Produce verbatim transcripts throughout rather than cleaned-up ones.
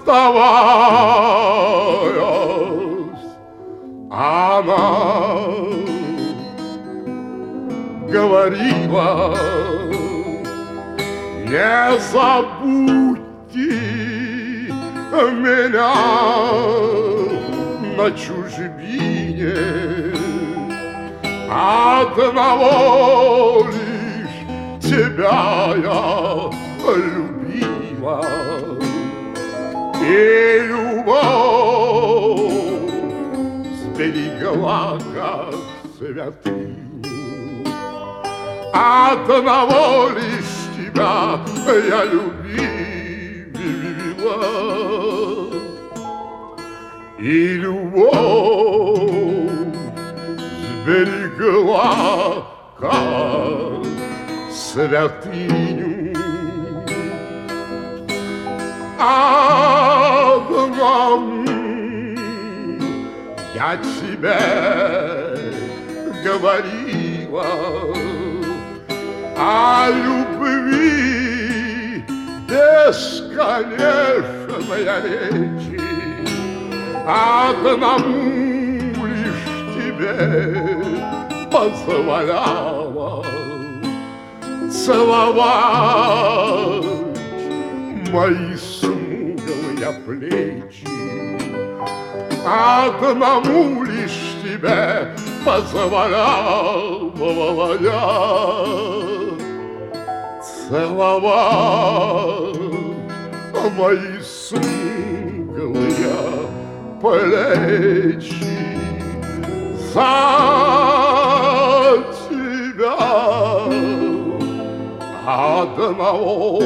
расставаясь, она говорила: не забудьте меня на чужбине, одного лишь тебя я любила, и любовь сберегла как святыню. Одного лишь тебя я любила, и любовь сберегла как святыню. Одному я тебе говорила о любви бесконечной речи, одному лишь тебе позволяла целовать мои смуглые плечи, одному лишь тебе позволяла я целовать мои смуглые плечи. За тебя одного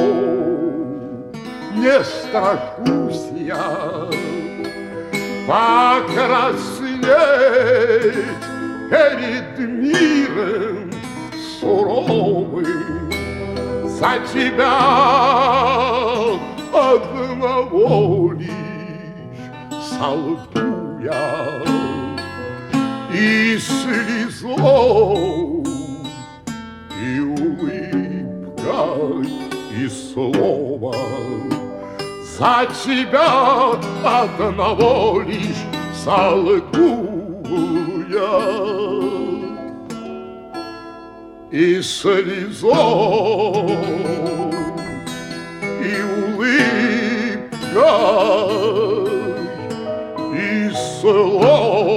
не страшусь я покраснеть перед миром суровым. За тебя одного лишь солгу я, и слезой, и улыбкой, и словом. За тебя одного лишь солгу я, и слезой, и улыбкой, и словом.